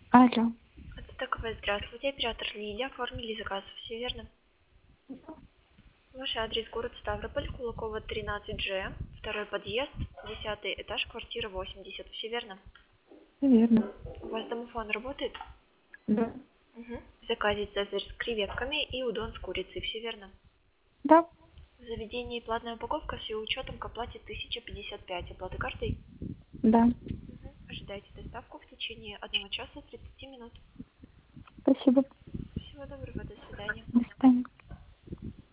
Алло. Это ТКВ, здравствуйте, оператор Лилия, оформили заказ, все верно? Ваш адрес город Ставрополь, Кулакова 13G, второй подъезд, 10 этаж, квартира 80, все верно? Верно. У вас домофон работает? Да. Угу. В заказе цезарь с креветками и удон с курицей, все верно? Да. В заведении платная упаковка с ее учетом к оплате 1055, оплаты картой? Да. Угу. Ожидайте доставку в течение 1 часа 30 минут. Спасибо. Всего доброго, до свидания. До свидания.